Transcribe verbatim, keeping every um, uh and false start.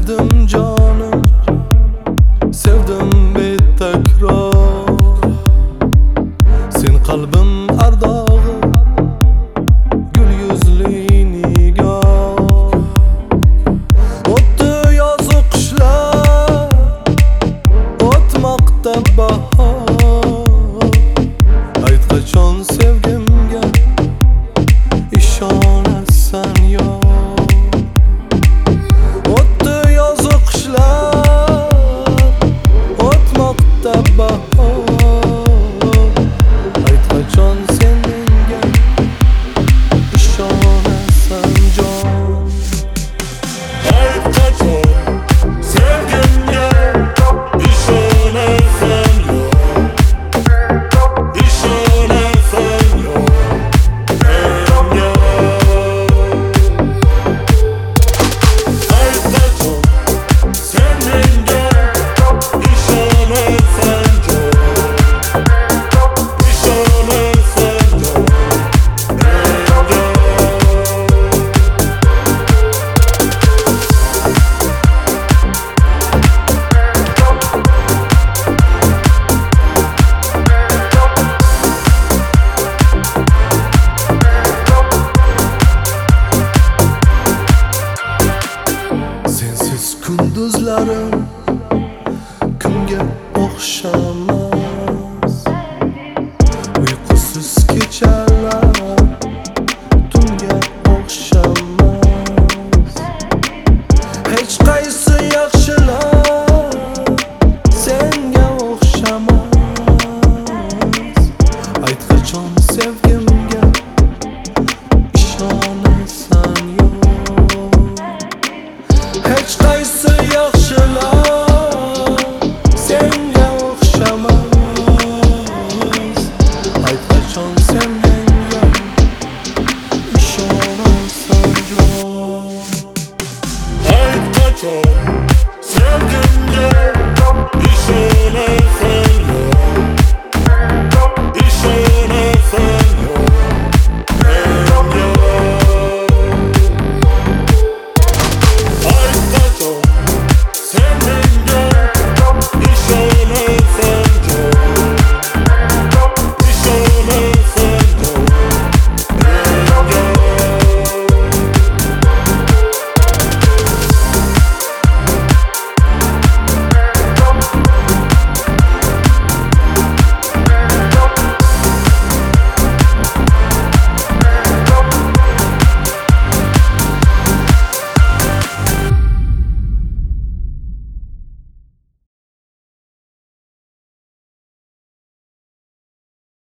Sevdim canım, sevdim bir tekrar. Sen kalbim ardağı, gül yüzlü nigar. O'tdi yozu qishlar, o'tmoqda bahor. Ayt qachon sevgimga ishonasan yor. Kunduzlarim kunga o'xshamas, uyqusiz kechalar tunga o'xshamas. Hech qaysi yaxshilar senga o'xshamas. Ayt qachon sevgimga ishonasan yo'q. Hech qaysi yaxshilar senga o'xshamas. Ayt qachon sen menga ishonasan yo'q. Ayt qachon sevgimga ishonasan.